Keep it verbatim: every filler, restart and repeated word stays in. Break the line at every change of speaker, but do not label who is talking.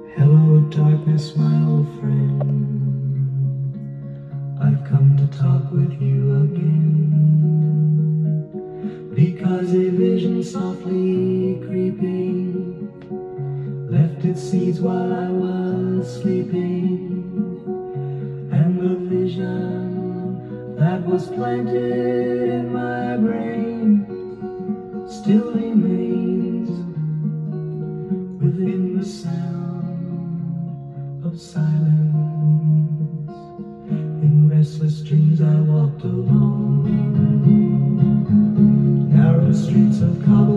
Hello, darkness, my old friend. I've come to talk with you again, because a vision softly creeping left its seeds while I was sleeping, and the vision that was planted in my brain still remains within the sound of silence. In restless dreams I walked alone narrow streets of Colorado.